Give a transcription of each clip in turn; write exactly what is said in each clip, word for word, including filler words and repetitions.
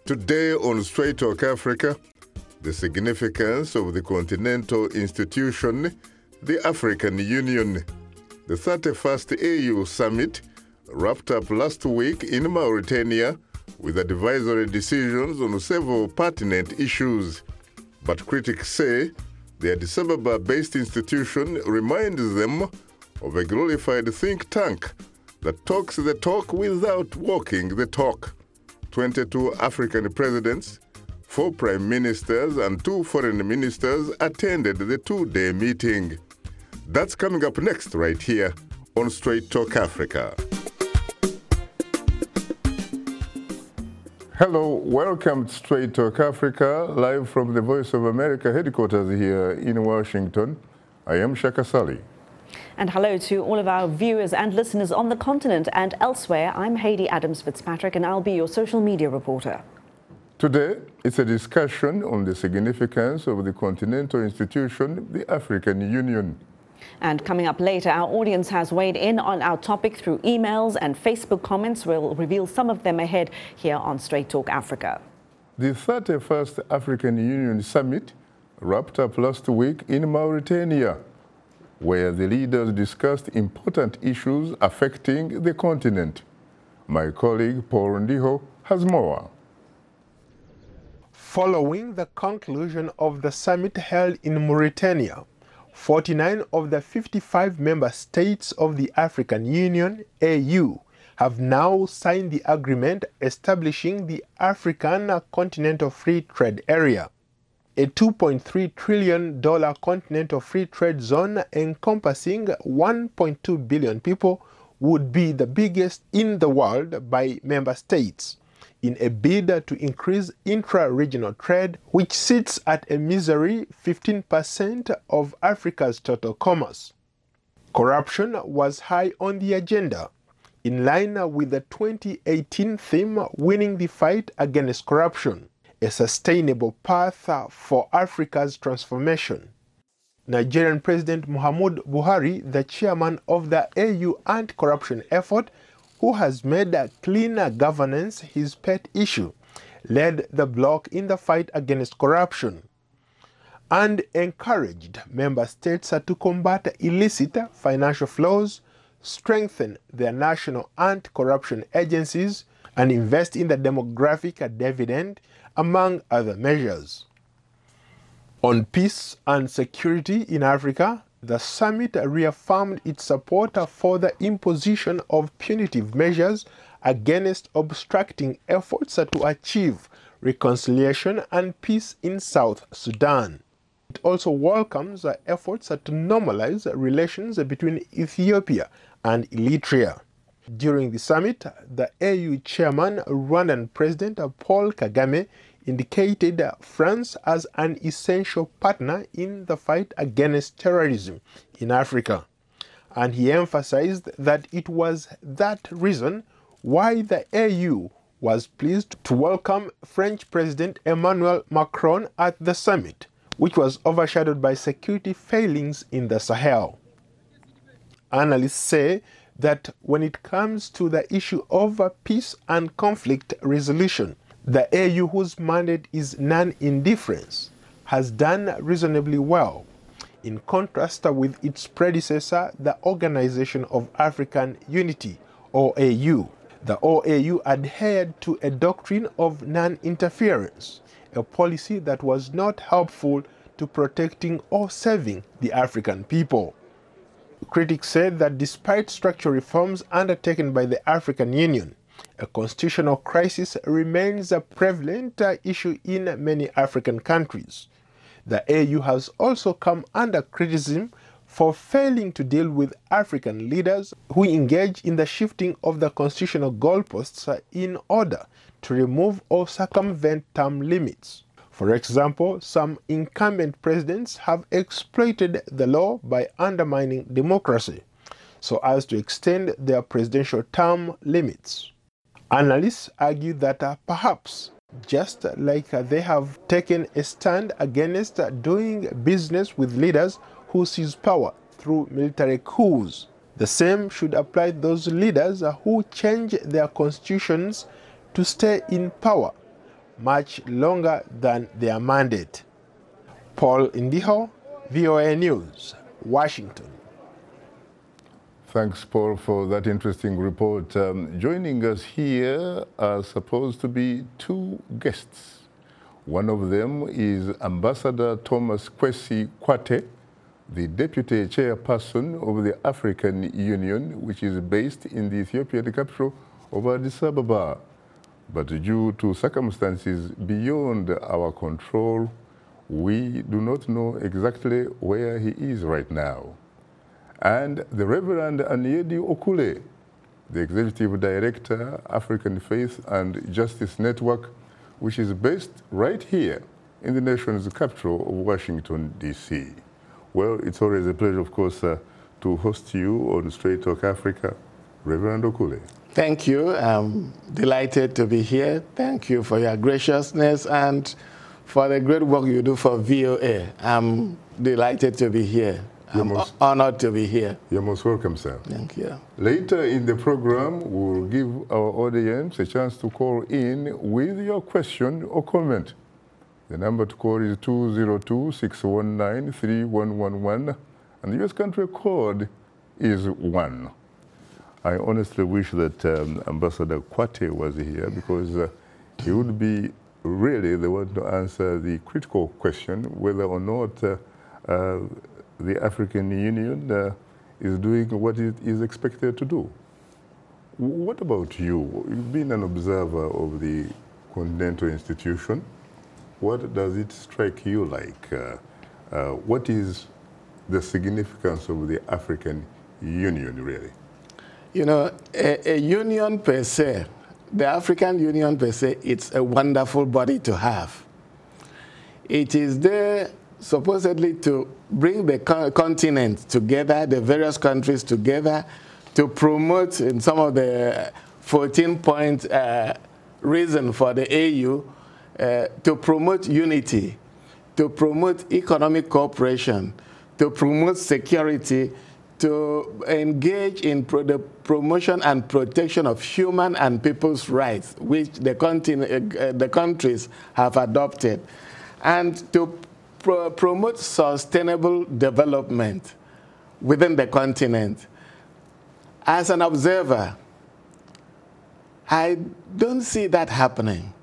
Today on Straight Talk Africa, the significance of the continental institution, the African Union. The thirty-first A U Summit wrapped up last week in Mauritania with advisory decisions on several pertinent issues. But critics say the Addis Ababa-based institution reminds them of a glorified think tank that talks the talk without walking the talk. twenty-two African presidents, four prime ministers, and two foreign ministers attended the two-day meeting. That's coming up next right here on Straight Talk Africa. Hello, welcome to Straight Talk Africa, live from the Voice of America headquarters here in Washington. I am Shaka Sali. And hello to all of our viewers and listeners on the continent and elsewhere. I'm Hayley Adams-Fitzpatrick, and I'll be your social media reporter. Today, it's a discussion on the significance of the continental institution, the African Union. And coming up later, our audience has weighed in on our topic through emails and Facebook comments. We'll reveal some of them ahead here on Straight Talk Africa. The thirty-first African Union Summit wrapped up last week in Mauritania, where the leaders discussed important issues affecting the continent. My colleague Paul Ndiho has more. Following the conclusion of the summit held in Mauritania, forty-nine of the fifty-five member states of the African Union, A U, have now signed the agreement establishing the African Continental Free Trade Area, a two point three trillion dollars continental free trade zone encompassing one point two billion people would be the biggest in the world by member states, in a bid to increase intra-regional trade, which sits at a misery fifteen percent of Africa's total commerce. Corruption was high on the agenda, in line with the twenty eighteen theme Winning the Fight Against Corruption, a sustainable path for Africa's transformation. Nigerian President Muhammadu Buhari, the chairman of the A U anti-corruption effort, who has made cleaner governance his pet issue, led the bloc in the fight against corruption and encouraged member states to combat illicit financial flows, strengthen their national anti-corruption agencies, and invest in the demographic dividend, among other measures. On peace and security in Africa, the summit reaffirmed its support for the imposition of punitive measures against obstructing efforts to achieve reconciliation and peace in South Sudan. It also welcomes efforts to normalize relations between Ethiopia and Eritrea. During the summit, the A U chairman, Rwandan President Paul Kagame, indicated France as an essential partner in the fight against terrorism in Africa. And he emphasized that it was that reason why the A U was pleased to welcome French President Emmanuel Macron at the summit, which was overshadowed by security failings in the Sahel. Analysts say that when it comes to the issue of peace and conflict resolution, the A U, whose mandate is non-indifference, has done reasonably well, in contrast with its predecessor, the Organization of African Unity, O A U. The O A U adhered to a doctrine of non-interference, a policy that was not helpful to protecting or serving the African people. Critics said that despite structural reforms undertaken by the African Union, a constitutional crisis remains a prevalent issue in many African countries. The A U has also come under criticism for failing to deal with African leaders who engage in the shifting of the constitutional goalposts in order to remove or circumvent term limits. For example, some incumbent presidents have exploited the law by undermining democracy so as to extend their presidential term limits. Analysts argue that uh, perhaps, just like uh, they have taken a stand against uh, doing business with leaders who seize power through military coups, the same should apply to those leaders uh, who change their constitutions to stay in power much longer than their mandate. Paul Indiho, V O A News, Washington. Thanks, Paul, for that interesting report. Um, joining us here are supposed to be two guests. One of them is Ambassador Thomas Kwesi Kwate, the Deputy Chairperson of the African Union, which is based in the Ethiopian capital of Addis Ababa. But due to circumstances beyond our control, we do not know exactly where he is right now. And the Reverend Anyedi Okule, the Executive Director, African Faith and Justice Network, which is based right here in the nation's capital of Washington, D C Well, it's always a pleasure, of course, uh, to host you on Straight Talk Africa. Reverend Okule. Thank you. I'm delighted to be here. Thank you for your graciousness and for the great work you do for V O A. I'm delighted to be here. You're I'm most, honored to be here. You're most welcome, sir. Thank you. Later in the program, we'll give our audience a chance to call in with your question or comment. The number to call is two zero two, six one nine, three one one one, and the U S country code is one. I honestly wish that um, Ambassador Kwate was here, because uh, he would be really the one to answer the critical question whether or not uh, uh, the African Union uh, is doing what it is expected to do. What about you? You've been an observer of the continental institution. What does it strike you like? Uh, uh, what is the significance of the African Union, really? You know, a, a union per se, the African Union per se, it's a wonderful body to have. It is there supposedly to bring the co continent together, the various countries together, to promote in some of the fourteen point uh, reason for the A U, uh, to promote unity, to promote economic cooperation, to promote security, to engage in pro the promotion and protection of human and people's rights, which the, continent, uh, the countries have adopted, and to pro promote sustainable development within the continent. As an observer, I don't see that happening.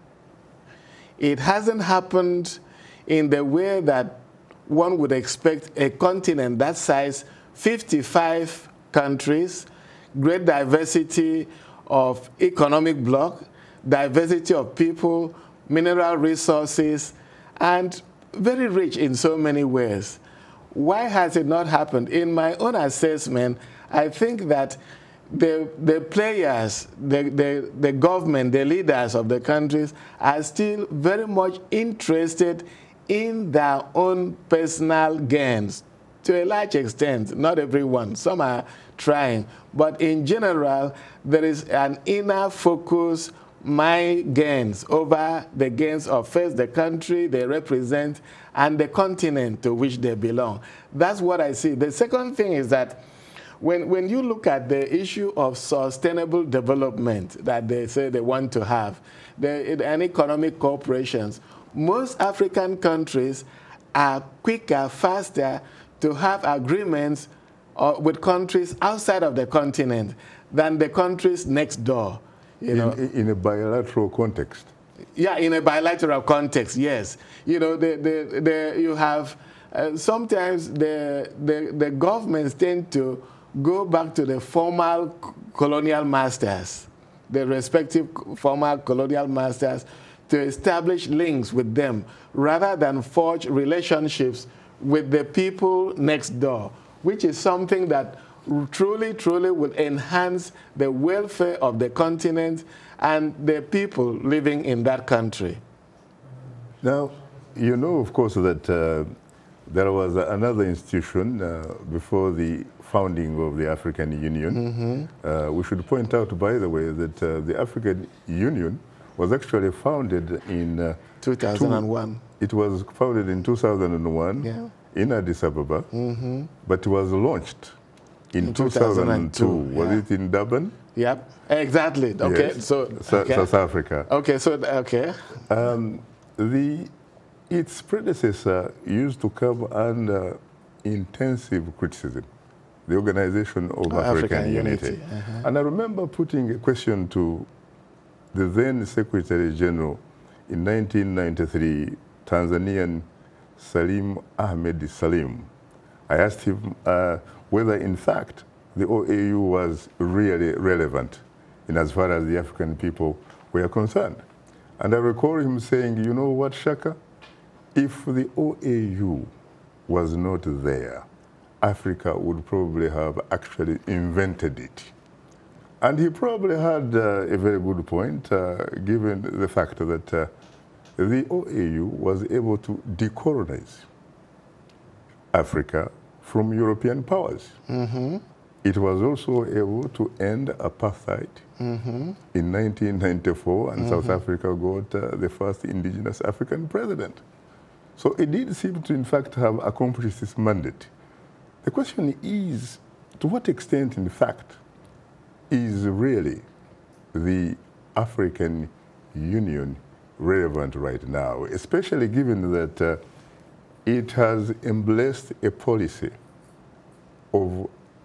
It hasn't happened in the way that one would expect a continent that size, fifty-five countries, great diversity of economic bloc, diversity of people, mineral resources, and very rich in so many ways. Why has it not happened? In my own assessment, I think that the, the players, the, the, the government, the leaders of the countries are still very much interested in their own personal gains. To a large extent, not everyone, some are trying, but in general, there is an inner focus, my gains over the gains of first the country they represent and the continent to which they belong. That's what I see. The second thing is that when, when you look at the issue of sustainable development that they say they want to have, the, and economic corporations, most African countries are quicker, faster to have agreements uh, with countries outside of the continent than the countries next door. You know, in, in a bilateral context. Yeah, in a bilateral context, yes. You know, the, the, the, you have, uh, sometimes the, the, the governments tend to go back to the formal colonial masters, the respective former colonial masters, to establish links with them, rather than forge relationships with the people next door, which is something that truly, truly will enhance the welfare of the continent and the people living in that country. Now, you know, of course, that uh, there was another institution uh, before the founding of the African Union. Mm-hmm. uh, we should point out, by the way, that uh, the African Union was actually founded in uh, two thousand one. Two, it was founded in two thousand one yeah. in Addis Ababa, mm-hmm. but it was launched in, in two thousand two. Was yeah. it in Durban? Yep, exactly. Okay, Yes. so Su- okay. South Africa. Okay, so okay. Um, the its predecessor used to come under intensive criticism, the Organization of Oh, African, African Unity. Unity, uh-huh. And I remember putting a question to the then Secretary General in nineteen ninety-three, Tanzanian Salim Ahmed Salim. I asked him uh, whether, in fact, the O A U was really relevant in as far as the African people were concerned. And I recall him saying, you know what, Shaka? If the O A U was not there, Africa would probably have actually invented it. And he probably had uh, a very good point, uh, given the fact that uh, the O A U was able to decolonize Africa from European powers. Mm-hmm. It was also able to end apartheid Mm-hmm. in nineteen ninety-four, and Mm-hmm. South Africa got uh, the first indigenous African president. So it did seem to, in fact, have accomplished its mandate. The question is, to what extent, in fact, is really the African Union relevant right now, especially given that uh, it has embraced a policy of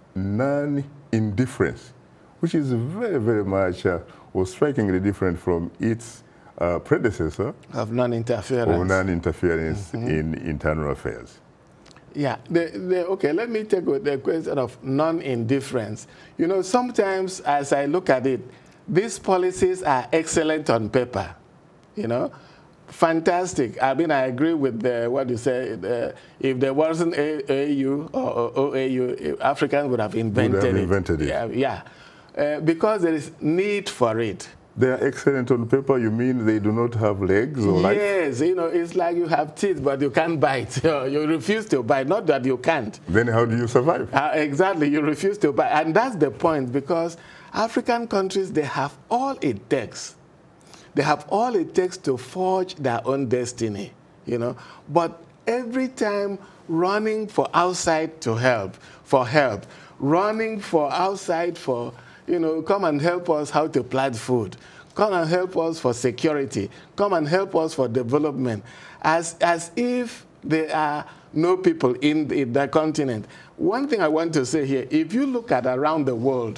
non-indifference, which is very, very much uh, or strikingly different from its uh, predecessor Of non-interference. of non-interference Mm-hmm. in internal affairs. Yeah, the, the, okay, let me take the question of non-indifference. You know, sometimes as I look at it, these policies are excellent on paper, you know, fantastic. I mean, I agree with the, what you say, the, if there wasn't A A U or O A U, Africans would have invented, Would have invented it. it. Yeah, yeah. Uh, because there is need for it. They are excellent on paper. You mean they do not have legs or life? Yes, you know, it's like you have teeth, but you can't bite. You refuse to bite, not that you can't. Then how do you survive? Uh, exactly, you refuse to buy. And that's the point, because African countries, they have all it takes. They have all it takes to forge their own destiny, you know. But every time running for outside to help, for help, running for outside for, you know, come and help us how to plant food. Come and help us for security. Come and help us for development. As, as if there are no people in, in the continent. One thing I want to say here, if you look at around the world,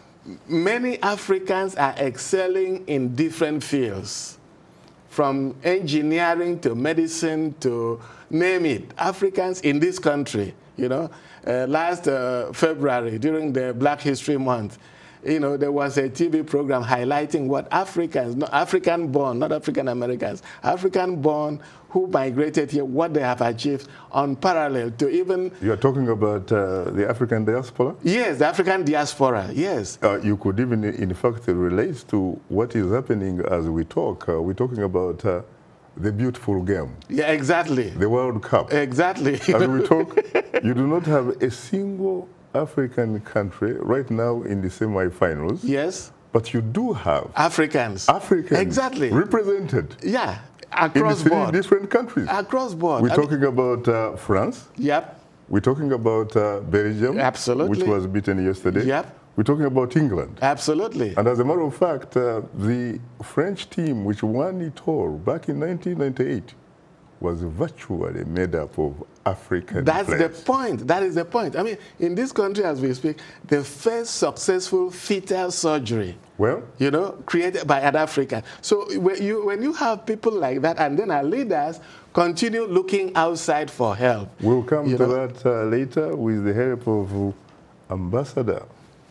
many Africans are excelling in different fields, from engineering to medicine to name it. Africans in this country, you know, uh, last uh, February during the Black History Month, you know, there was a T V program highlighting what Africans, not African-born, not African-Americans, African-born who migrated here, what they have achieved on parallel to even... You are talking about uh, the African diaspora? Yes, the African diaspora, yes. Uh, you could even, in fact, relate to what is happening as we talk. Uh, we're talking about uh, the beautiful game. Yeah, exactly. The World Cup. Exactly. As we talk, you do not have a single African country right now in the semi-finals. Yes. But you do have Africans. Africans Exactly. represented Yeah, in across the three board. different countries. Across board. We're I mean, talking about uh, France. Yep, We're talking about uh, Belgium, Absolutely. which was beaten yesterday. Yep. We're talking about England. absolutely. And as a matter of fact, uh, the French team, which won it all back in nineteen ninety-eight, was virtually made up of African That's players. the point. That is the point. I mean, in this country, as we speak, the first successful fetal surgery, Well, you know, created by an African. So when you, when you have people like that, and then our leaders continue looking outside for help. we'll come you to know? that uh, later with the help of uh, Ambassador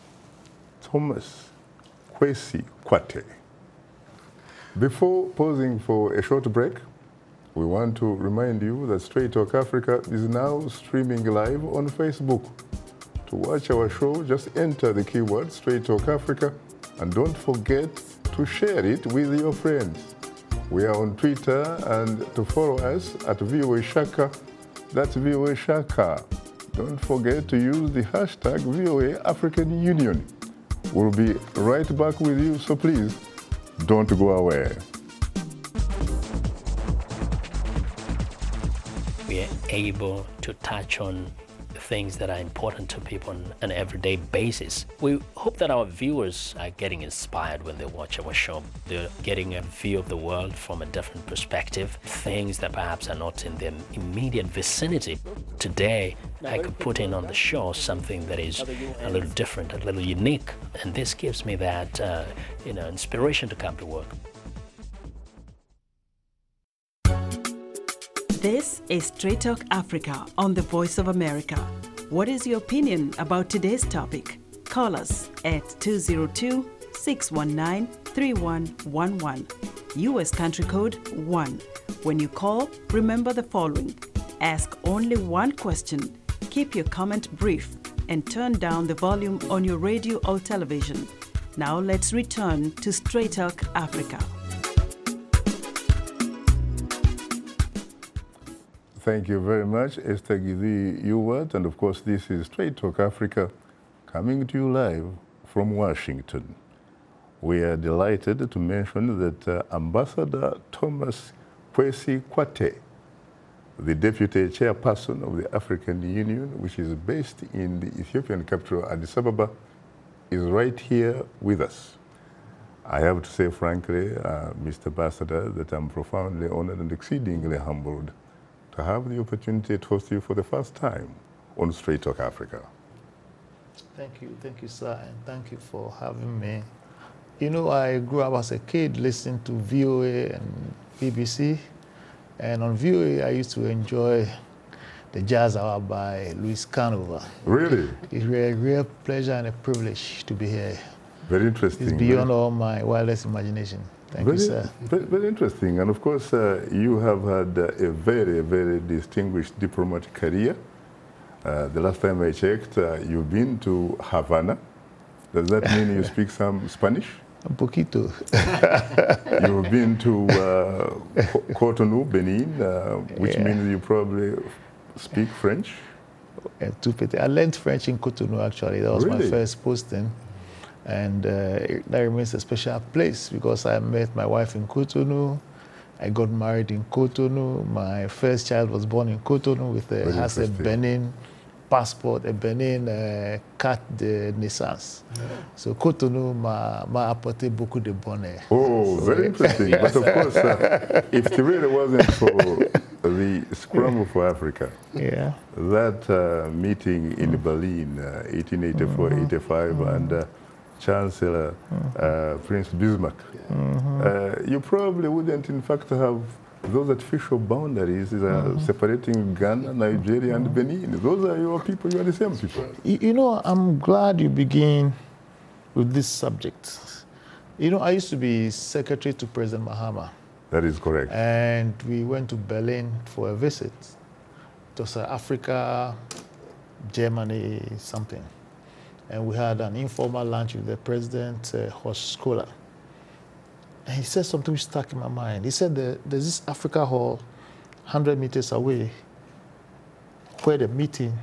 Thomas Kwesi Kwate. Before pausing for a short break, we want to remind you that Straight Talk Africa is now streaming live on Facebook. To watch our show, just enter the keyword Straight Talk Africa and don't forget to share it with your friends. We are on Twitter, and to follow us at V O A Shaka, that's V O A Shaka. Don't forget to use the hashtag V O A African Union. We'll be right back with you, so please don't go away. We are able to touch on things that are important to people on an everyday basis. We hope that our viewers are getting inspired when they watch our show. They're getting a view of the world from a different perspective, things that perhaps are not in their immediate vicinity. Today, I could put in on the show something that is a little different, a little unique, and this gives me that uh, you know, inspiration to come to work. This is Straight Talk Africa on the Voice of America. What is your opinion about today's topic? Call us at two zero two, six one nine, three one one one. U S country code one. When you call, remember the following. Ask only one question, keep your comment brief, and turn down the volume on your radio or television. Now let's return to Straight Talk Africa. Thank you very much, Esther Gizi Ewart. And of course, this is Straight Talk Africa, coming to you live from Washington. We are delighted to mention that uh, Ambassador Thomas Kwesi Kwate, the Deputy Chairperson of the African Union, which is based in the Ethiopian capital, Addis Ababa, is right here with us. I have to say, frankly, uh, Mister Ambassador, that I'm profoundly honored and exceedingly humbled to have the opportunity to host you for the first time on Straight Talk Africa. Thank you, thank you, sir, and thank you for having me. You know, I grew up as a kid listening to V O A and B B C, and on V O A I used to enjoy the Jazz Hour by Louis Canova. Really? It's a real pleasure and a privilege to be here. Very interesting. It's beyond all my wildest imagination. Thank very, you, sir. Very, very interesting. And of course, uh, you have had uh, a very, very distinguished diplomatic career. Uh, the last time I checked, uh, you've been to Havana. Does that mean you speak some Spanish? Un poquito. You've been to uh, Cotonou, Benin, uh, which yeah. means you probably speak French? I learned French in Cotonou, actually. That was really? my first posting. And uh, that remains a special place because I met my wife in Cotonou. I got married in Cotonou. My first child was born in Cotonou with a, has a Benin passport, a Benin uh, carte de naissance. Yeah. So Cotonou m'a, m'a apporté beaucoup de bonheur. Oh, so, very interesting. Yes. But of course, uh, if it really wasn't for the Scramble for Africa, yeah. that uh, meeting in mm. Berlin, uh, eighteen eighty-four eighty-five, mm. and uh, Chancellor uh, Prince Bismarck, mm-hmm. uh, you probably wouldn't, in fact, have those artificial boundaries uh, mm-hmm. separating Ghana, Nigeria, and Benin. Those are your people, you are the same people. You, you know, I'm glad you begin with this subject. You know, I used to be secretary to President Mahama. That is correct. And we went to Berlin for a visit. It was uh, Africa, Germany, something. And we had an informal lunch with the president, uh, Horst Kohler. And he said something which stuck in my mind. He said that there's this Africa Hall one hundred meters away where the meeting,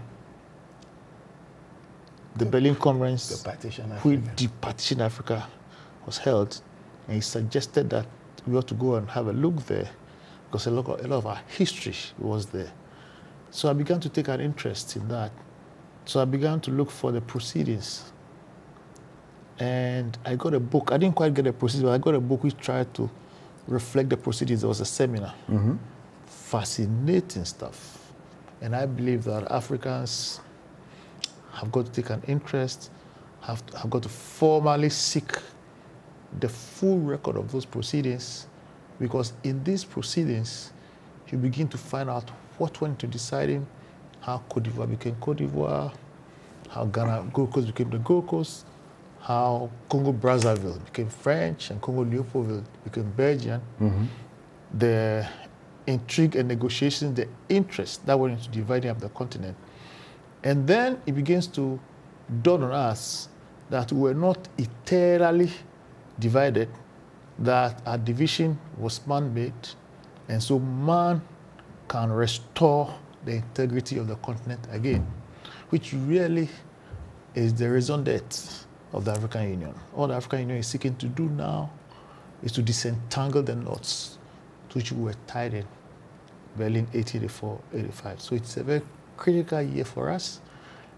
the Berlin Conference, the partition with the partition Africa was held. And he suggested that we ought to go and have a look there because a lot of, a lot of our history was there. So I began to take an interest in that. So I began to look for the proceedings. And I got a book. I didn't quite get a proceedings, but I got a book which tried to reflect the proceedings. There was a seminar. Mm-hmm. Fascinating stuff. And I believe that Africans have got to take an interest, have, to, have got to formally seek the full record of those proceedings, because in these proceedings, you begin to find out what went into deciding how Côte d'Ivoire became Côte d'Ivoire, how Ghana, Gold Coast became the Gold Coast, how Congo-Brazzaville became French and Congo-Leopoldville became Belgian, mm-hmm. the intrigue and negotiations, the interest that went into dividing up the continent. And then it begins to dawn on us that we were not eternally divided, that our division was man-made, and so man can restore the integrity of the continent again, which really is the raison d'etre of the African Union. All the African Union is seeking to do now is to disentangle the knots to which we were tied in Berlin eighteen eighty-four eighty-five. So it's a very critical year for us.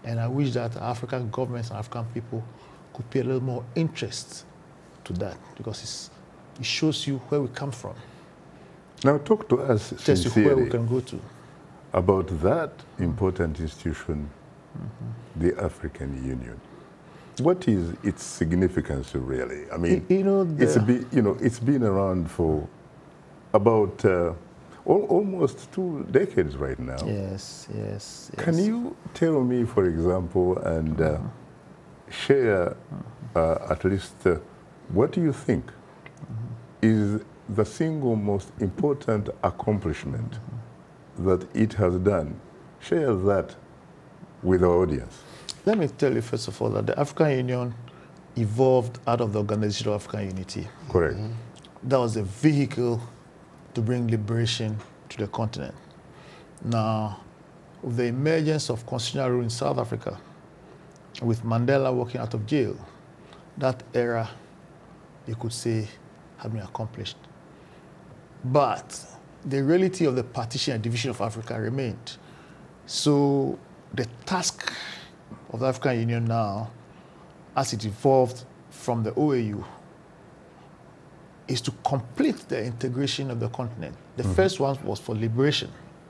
And I wish that African governments and African people could pay a little more interest to that, because it's, it shows you where we come from. Now talk to us Tells you where sincerely we can go to. about that important institution, mm-hmm. the African Union. What is its significance really? I mean, you, you know, the, it's be, you know, it's been around for about uh, al almost two decades right now. Yes, yes, yes. Can you tell me, for example, and uh, mm-hmm. share uh, at least uh, what do you think mm-hmm. is the single most important accomplishment mm-hmm. that it has done? Share that with our audience. Let me tell you, first of all, that the African Union evolved out of the Organization of African Unity. Correct. Mm-hmm. That was a vehicle to bring liberation to the continent. Now, with the emergence of constitutional rule in South Africa, with Mandela walking out of jail, that era, you could say, had been accomplished. But the reality of the partition and division of Africa remained. So the task of the African Union now, as it evolved from the O A U, is to complete the integration of the continent. The mm-hmm. first one was for liberation.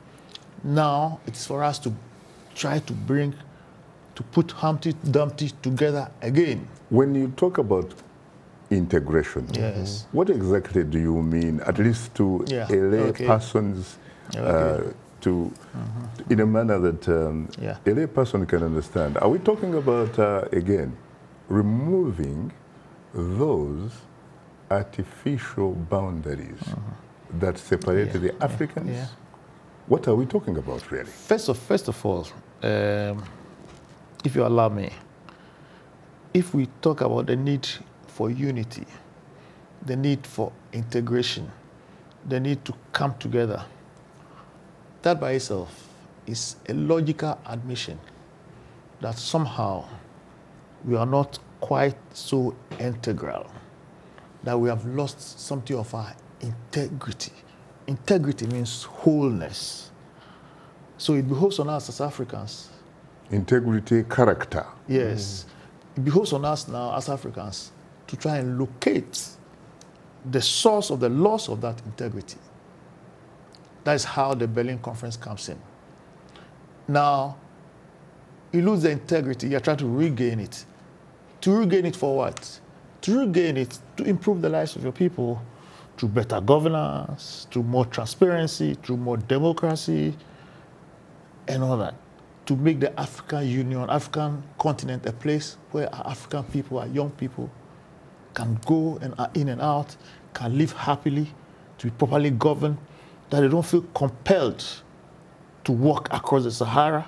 Now it's for us to try to bring, to put Humpty Dumpty together again. When you talk about integration, yes. what exactly do you mean, at least to yeah. a lay okay. person's, uh, okay. to, mm-hmm. in a manner that um, yeah. a lay person can understand? Are we talking about, uh, again, removing those artificial boundaries mm-hmm. that separate yeah. the Africans? Yeah. What are we talking about, really? First of, first of all, um, if you allow me, if we talk about the need for unity, the need for integration, the need to come together, that by itself is a logical admission that somehow we are not quite so integral, that we have lost something of our integrity. Integrity means wholeness. So it behoves on us as Africans. Integrity, character. Yes. Mm. It behoves on us now as Africans to try and locate the source of the loss of that integrity. That is how the Berlin Conference comes in. Now, you lose the integrity, you're trying to regain it. To regain it for what? To regain it to improve the lives of your people through better governance, through more transparency, through more democracy, and all that. To make the African Union, African continent, a place where our African people, our young people, can go and are in and out, can live happily, to be properly governed, that they don't feel compelled to walk across the Sahara,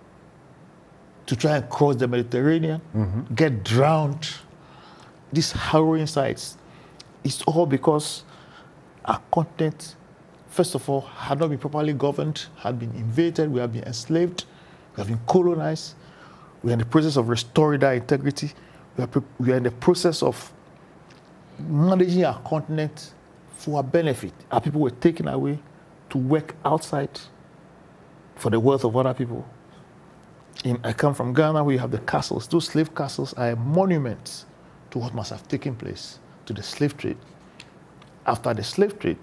to try and cross the Mediterranean, mm-hmm. get drowned. These harrowing sights, it's all because our continent, first of all, had not been properly governed, had been invaded, we have been enslaved, we have been colonized, we are in the process of restoring that integrity, we are, we are in the process of managing our continent for our benefit. Our people were taken away to work outside for the wealth of other people. In, I come from Ghana, where you have the castles. Those slave castles are monuments to what must have taken place, to the slave trade. After the slave trade,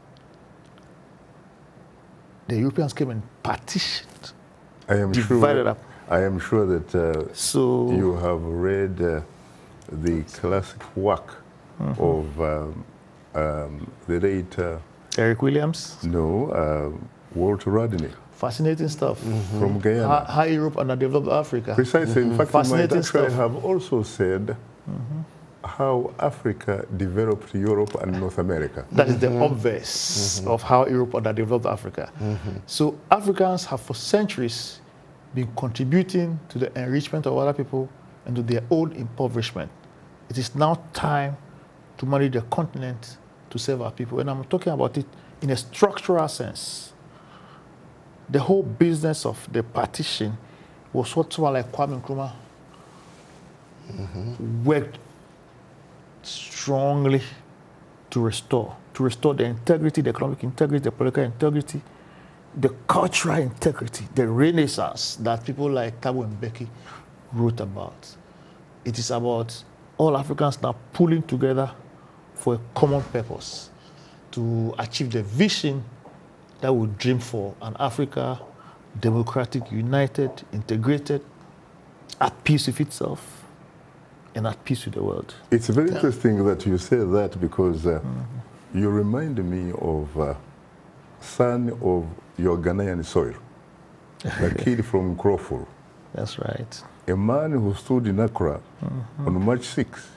the Europeans came and partitioned, I am divided sure, up. I am sure that uh, so, you have read uh, the classic work mm-hmm. of um, um, the late... Uh, Eric Williams? No, uh, Walter Rodney. Fascinating stuff. Mm-hmm. From Guyana. How, how Europe underdeveloped Africa. Precisely. Mm-hmm. In fact, Fascinating you might actually stuff. have also said mm-hmm. how Africa developed Europe and North America. That is the mm-hmm. obverse mm-hmm. of how Europe underdeveloped Africa. Mm-hmm. So Africans have for centuries been contributing to the enrichment of other people and to their own impoverishment. It is now time to manage the continent to serve our people. And I'm talking about it in a structural sense. The whole business of the partition was what someone like Kwame Nkrumah mm-hmm. worked strongly to restore, to restore the integrity, the economic integrity, the political integrity, the cultural integrity, the renaissance that people like Thabo Mbeki wrote about. It is about all Africans now pulling together for a common purpose to achieve the vision that we dream for, an Africa democratic, united, integrated, at peace with itself, and at peace with the world. It's very yeah. interesting that you say that, because uh, mm-hmm. you remind me of uh, son of your Ghanaian soil, the kid from Crawford. That's right. A man who stood in Accra mm-hmm. on March sixth,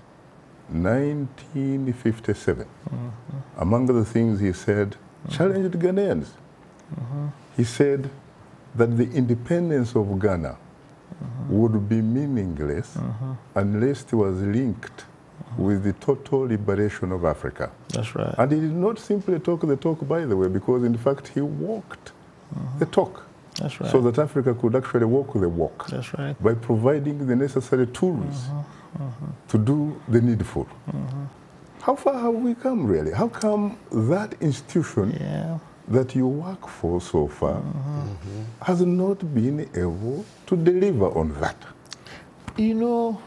nineteen fifty-seven. Mm-hmm. Among the things he said, mm-hmm. challenged Ghanaians. Mm-hmm. He said that the independence of Ghana mm-hmm. would be meaningless mm-hmm. unless it was linked mm-hmm. with the total liberation of Africa. That's right. And he did not simply talk the talk, by the way, because in fact he walked mm-hmm. the talk. That's right. So that Africa could actually walk the walk. That's right. By providing the necessary tools mm-hmm. Mm-hmm. to do the needful. Mm-hmm. How far have we come, really? How come that institution yeah. that you work for so far mm-hmm. Mm-hmm. has not been able to deliver on that? You know,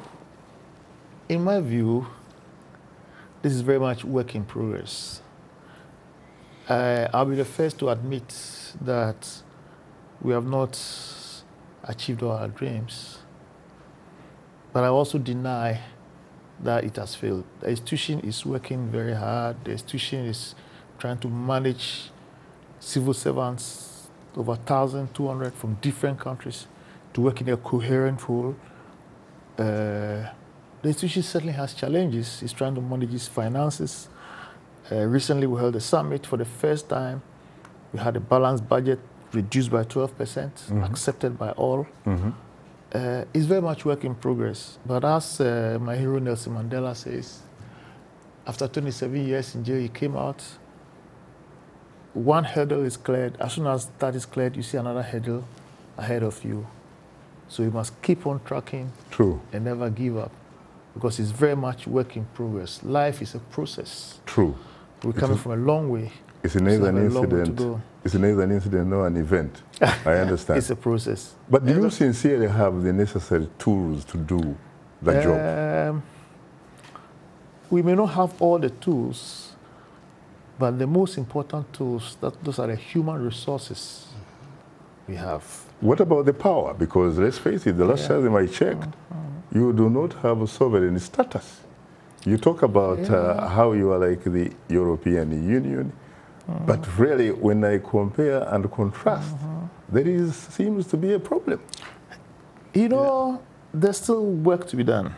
in my view, this is very much work in progress. Uh, I'll be the first to admit that we have not achieved all our dreams. But I also deny that it has failed. The institution is working very hard. The institution is trying to manage civil servants, over one thousand two hundred from different countries, to work in a coherent whole. Uh, the institution certainly has challenges. It's trying to manage its finances. Uh, recently, we held a summit for the first time. We had a balanced budget reduced by twelve percent, mm-hmm. accepted by all. Mm-hmm. Uh, it's very much work in progress. But as uh, my hero Nelson Mandela says, after twenty-seven years in jail, he came out. One hurdle is cleared. As soon as that is cleared, you see another hurdle ahead of you. So you must keep on tracking. True. And never give up, because it's very much work in progress. Life is a process. True. We're coming from a long way. It's neither an incident. It's neither an incident nor an event. I understand. It's a process. But do you sincerely have the necessary tools to do the um, job? We may not have all the tools, but the most important tools, that those are the human resources we have. What about the power? Because let's face it, the last yeah. time I checked, mm-hmm. you do not have a sovereign status. You talk about yeah. uh, how you are like the European Union, mm-hmm. but really, when I compare and contrast, mm-hmm. there is seems to be a problem. You know, yeah. there's still work to be done.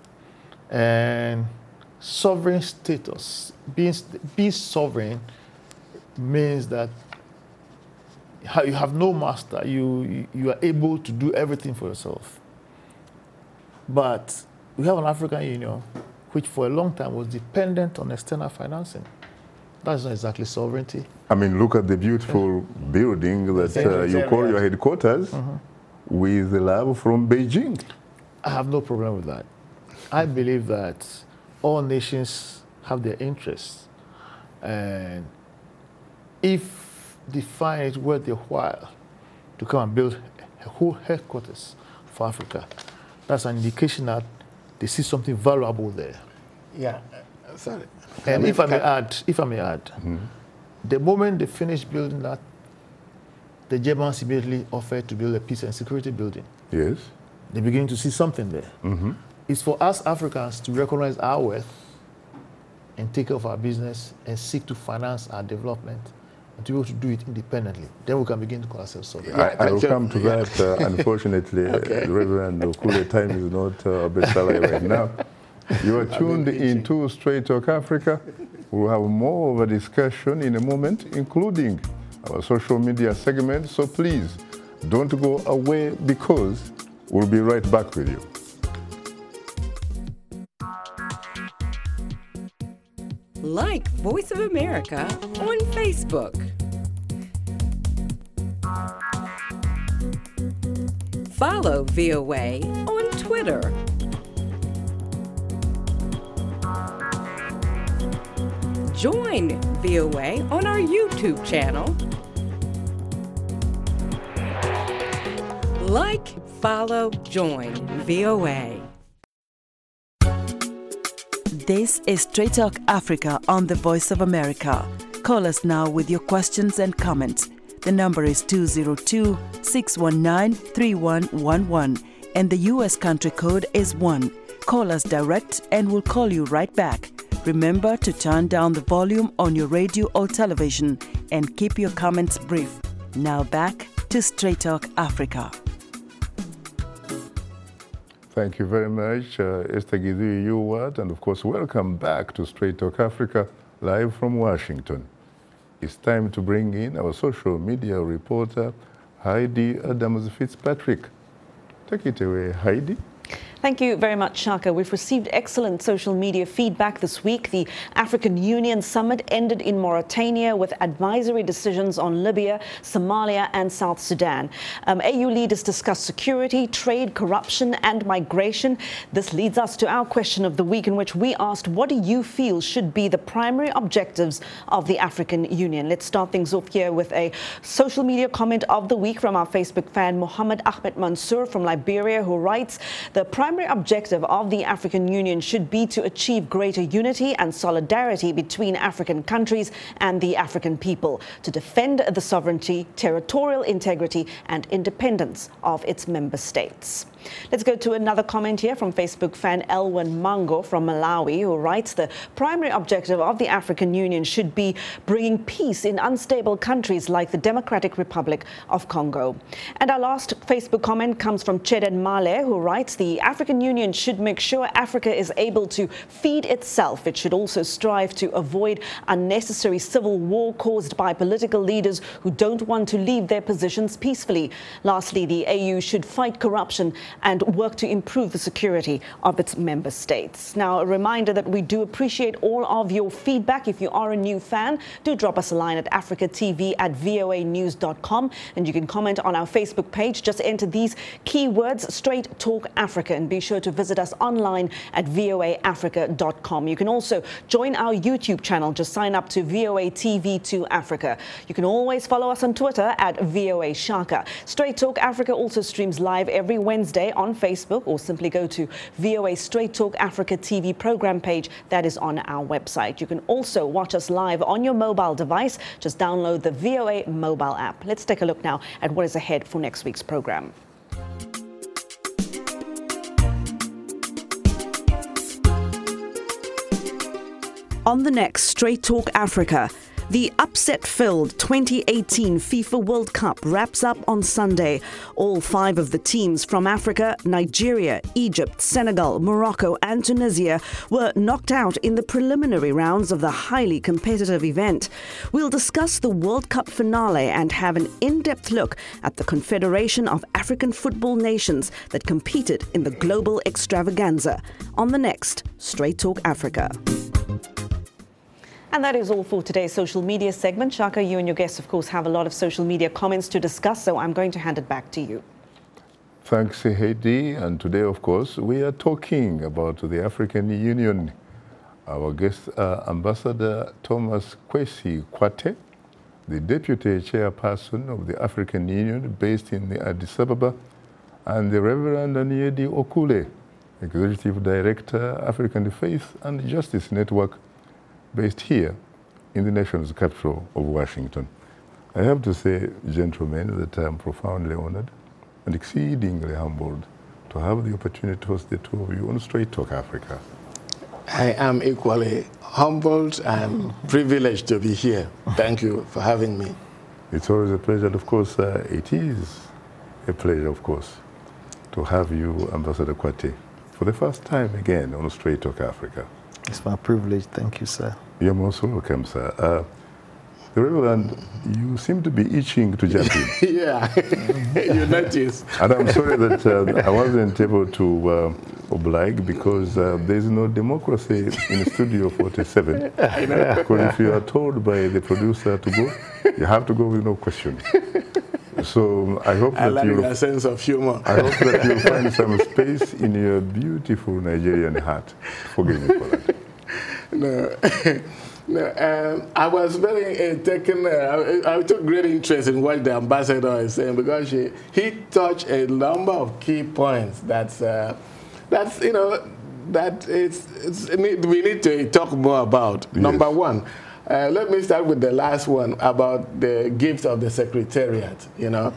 And sovereign status, being, being sovereign means that you have no master. You, you are able to do everything for yourself. But we have an African Union which for a long time was dependent on external financing. That's not exactly sovereignty. I mean, look at the beautiful yeah. building that uh, you call your headquarters mm-hmm. with the lab from Beijing. I have no problem with that. I believe that all nations have their interests. And if they find it worth their while to come and build a whole headquarters for Africa, that's an indication that they see something valuable there. Yeah, uh, sorry. And I mean, if I may add, if I may add, mm-hmm. the moment they finished building that, the Germans immediately offered to build a peace and security building. Yes. They're beginning to see something there. Mm-hmm. It's for us Africans to recognize our worth and take care of our business and seek to finance our development and to be able to do it independently. Then we can begin to call ourselves sovereign. Yeah, I, I will come to yeah. that. Uh, unfortunately, okay. uh, Reverend Okule, time is not uh, a best ally right now. You are tuned into Straight Talk Africa. We'll have more of a discussion in a moment, including our social media segment. So please, don't go away, because we'll be right back with you. Like Voice of America on Facebook. Follow V O A on Twitter. Join V O A on our YouTube channel. follow, join V O A. This is Straight Talk Africa on the Voice of America. Call us now with your questions and comments. The number is two zero two, six one nine, three one one one and the U S country code is one. Call us direct and we'll call you right back. Remember to turn down the volume on your radio or television and keep your comments brief. Now back to Straight Talk Africa. Thank you very much, uh, Esther Gidhui Yuwat, and of course, welcome back to Straight Talk Africa, live from Washington. It's time to bring in our social media reporter, Heidi Adams-Fitzpatrick. Take it away, Heidi. Thank you very much, Shaka. We've received excellent social media feedback this week. The African Union Summit ended in Mauritania with advisory decisions on Libya, Somalia and South Sudan. Um, A U leaders discussed security, trade, corruption and migration. This leads us to our question of the week, in which we asked, what do you feel should be the primary objectives of the African Union? Let's start things off here with a social media comment of the week from our Facebook fan, Mohammed Ahmed Mansour from Liberia, who writes, the primary primary objective of the African Union should be to achieve greater unity and solidarity between African countries and the African people, to defend the sovereignty, territorial integrity and independence of its member states. Let's go to another comment here from Facebook fan Elwin Mango from Malawi, who writes, the primary objective of the African Union should be bringing peace in unstable countries like the Democratic Republic of Congo. And our last Facebook comment comes from Cheden Male, who writes, the African Union should make sure Africa is able to feed itself. It should also strive to avoid unnecessary civil war caused by political leaders who don't want to leave their positions peacefully. Lastly, the A U should fight corruption and work to improve the security of its member states. Now, a reminder that we do appreciate all of your feedback. If you are a new fan, do drop us a line at africatv at voa news dot com, and you can comment on our Facebook page. Just enter these keywords, Straight Talk Africa, and be sure to visit us online at voa africa dot com. You can also join our YouTube channel. Just sign up to V O A T V two Africa. You can always follow us on Twitter at V O A Shaka. Straight Talk Africa also streams live every Wednesday on Facebook, or simply go to V O A Straight Talk Africa T V program page that is on our website. You can also watch us live on your mobile device. Just download the V O A mobile app. Let's take a look now at what is ahead for next week's program. On the next Straight Talk Africa, the upset-filled twenty eighteen FIFA World Cup wraps up on Sunday. All five of the teams from Africa, Nigeria, Egypt, Senegal, Morocco and Tunisia were knocked out in the preliminary rounds of the highly competitive event. We'll discuss the World Cup finale and have an in-depth look at the Confederation of African Football Nations that competed in the global extravaganza on the next Straight Talk Africa. And that is all for today's social media segment. Shaka, you and your guests, of course, have a lot of social media comments to discuss, so I'm going to hand it back to you. Thanks, Heidi. And today, of course, we are talking about the African Union. Our guests are Ambassador Thomas Kwesi Kwate, the Deputy Chairperson of the African Union based in Addis Ababa, and the Reverend Aniedi Okule, Executive Director, African Faith and Justice Network, based here in the nation's capital of Washington. I have to say, gentlemen, that I am profoundly honored and exceedingly humbled to have the opportunity to host the two of you on Straight Talk Africa. I am equally humbled and privileged to be here. Thank you for having me. It's always a pleasure, and of course, uh, it is a pleasure, of course, to have you, Ambassador Kwate, for the first time again on Straight Talk Africa. It's my privilege. Thank you, sir. You're most welcome, sir. Uh, the Reverend, you seem to be itching to jump in. Yeah, you notice. And I'm sorry that uh, I wasn't able to uh, oblige, because uh, there's no democracy in Studio forty-seven. I know. Because if you are told by the producer to go, you have to go with no question. So I hope I that like you'll, a sense of humor. I hope that you'll find some space in your beautiful Nigerian heart. Forgive me for that. No. No, um, I was very uh, taken, uh, I, I took great interest in what the ambassador is saying because she, he touched a number of key points that's, uh, that's you know, that it's, it's, we need to talk more about. Yes. Number one, uh, let me start with the last one about the gift of the Secretariat, you know.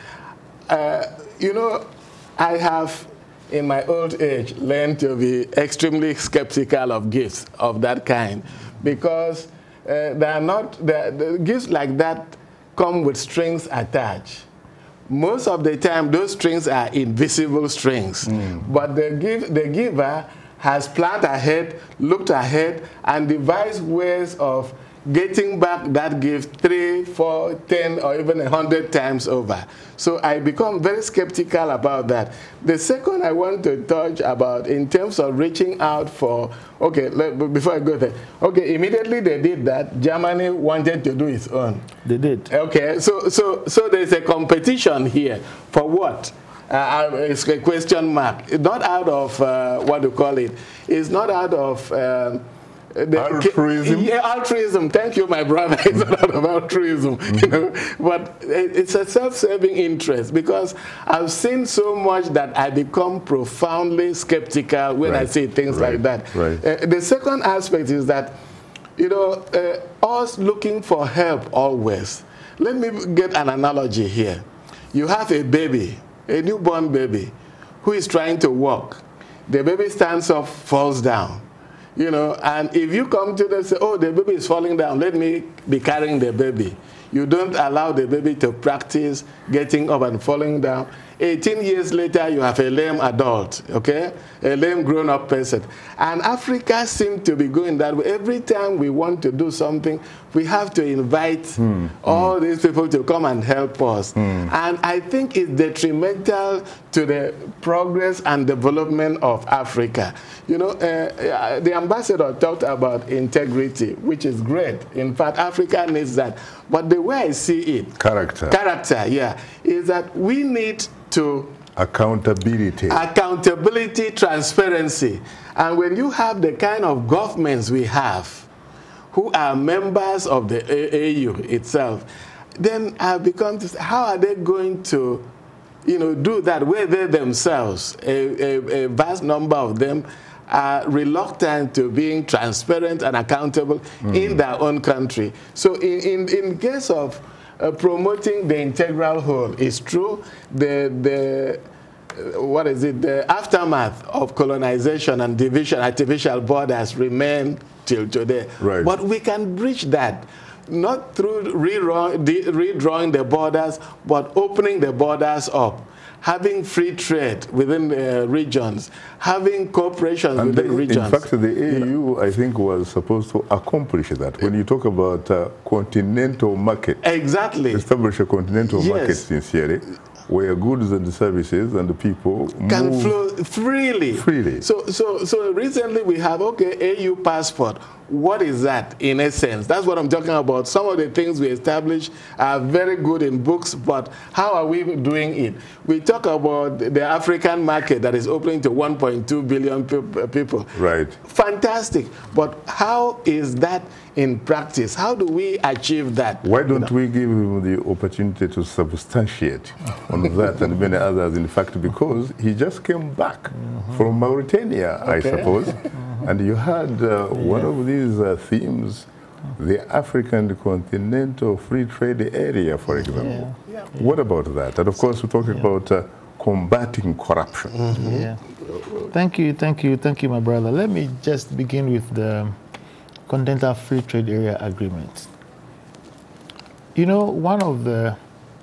Uh, you know, I have, in my old age, learned to be extremely skeptical of gifts of that kind because uh, they are not, the, the gifts like that come with strings attached. Most of the time, those strings are invisible strings, mm. but the, give, the giver has planned ahead, looked ahead, and devised ways of getting back that gift three, four, ten, or even a hundred times over. So I become very skeptical about that. The second I want to touch about in terms of reaching out for, okay, let, before I go there, okay, immediately they did that. Germany wanted to do its own. They did. Okay, so so so there's a competition here for what? Uh, it's a question mark. It's not out of uh, what do you call it? It's not out of. Um, The, altruism? Yeah, altruism. Thank you, my brother. It's not about altruism, mm-hmm. you know. But it's a self-serving interest because I've seen so much that I become profoundly skeptical when right. I see things right. like that. Right. Uh, the second aspect is that, you know, uh, us looking for help always. Let me get an analogy here. You have a baby, a newborn baby, who is trying to walk. The baby stands up, falls down. You know, and if you come to them and say, oh, the baby is falling down, let me be carrying the baby. You don't allow the baby to practice getting up and falling down. eighteen years later, you have a lame adult, okay? A lame grown-up person. And Africa seems to be going that way. Every time we want to do something, we have to invite mm, all mm. these people to come and help us. Mm. And I think it's detrimental to the progress and development of Africa. You know, uh, the ambassador talked about integrity, which is great. In fact, Africa needs that. But the way I see it, character, character, yeah, is that we need to accountability, accountability, transparency. And when you have the kind of governments we have, who are members of the A U itself, then I've become to say, how are they going to, you know, do that where they themselves, a, a, a vast number of them, are reluctant to being transparent and accountable mm. in their own country. So in, in, in case of uh, promoting the integral whole, it's true, the, the uh, what is it, the aftermath of colonization and division, artificial borders remain till today. Right. But we can bridge that, not through redrawing the borders, but opening the borders up. Having free trade within the regions, having cooperation and within the, regions. In fact, the A U, I think, was supposed to accomplish that. When you talk about uh, continental market, exactly, establish a continental yes. market sincerely, where goods and services and the people can move flow freely. Freely. So, so, so recently we have okay, A U passport. What is that in essence? That's what I'm talking about. Some of the things we establish are very good in books, but how are we doing it? We talk about the African market that is opening to one point two billion people. Right. Fantastic. But how is that in practice? How do we achieve that? Why don't we give him the opportunity to substantiate on that and many others? In fact, because he just came back mm-hmm. from Mauritania, okay. I suppose. Mm-hmm. And you had uh, yeah. one of these uh, themes, the African Continental Free Trade Area, for example. Yeah. Yeah. What about that? And of course, we're talking yeah. about uh, combating corruption. Mm-hmm. Yeah. Thank you, thank you, thank you, my brother. Let me just begin with the Continental Free Trade Area Agreement. You know, one of the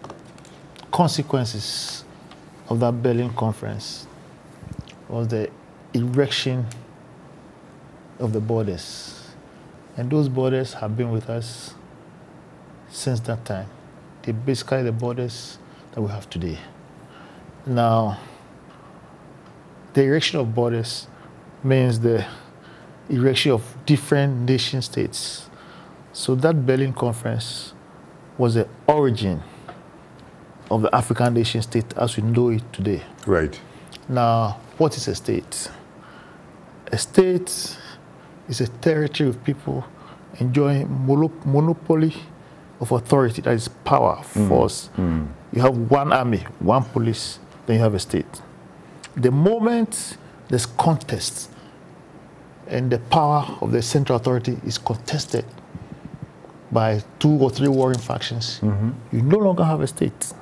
consequences of that Berlin conference was the erection of the borders. And those borders have been with us since that time. They're basically the borders that we have today. Now, the erection of borders means the erection of different nation states. So that Berlin conference was the origin of the African nation state as we know it today. Right. Now, what is a state? A state is a territory of people enjoying mono- monopoly of authority, that is power, force. Mm. You have one army, one police, then you have a state. The moment there's contest and the power of the central authority is contested by two or three warring factions, Mm-hmm. you no longer have a state.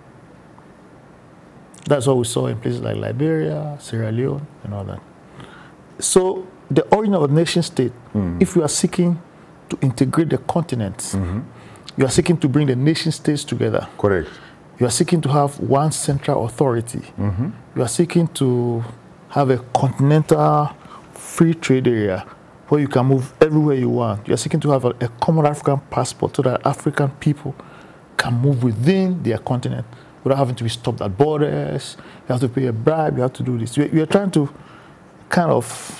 That's what we saw in places like Liberia, Sierra Leone, and all that. So the origin of a nation state, if you are seeking to integrate the continents, you are seeking to bring the nation states together. Correct. You are seeking to have one central authority. You are seeking to have a continental free trade area where you can move everywhere you want. You are seeking to have a, a common African passport so that African people can move within their continent without having to be stopped at borders. You have to pay a bribe. You have to do this. You, you are trying to kind of